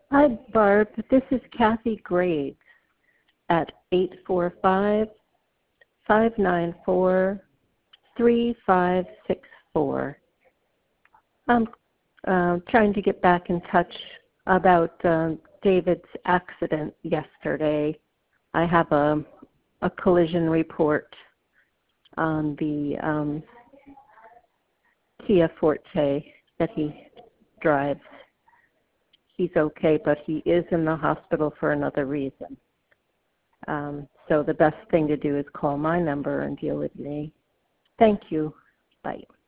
Hi, Barb. This is Kathy Graves at 845-594-3564. I'm trying to get back in touch about David's accident yesterday. I have a collision report on the Kia Forte that he drives. He's okay, but he is in the hospital for another reason. So the best thing to do is call my number and deal with me. Thank you. Bye.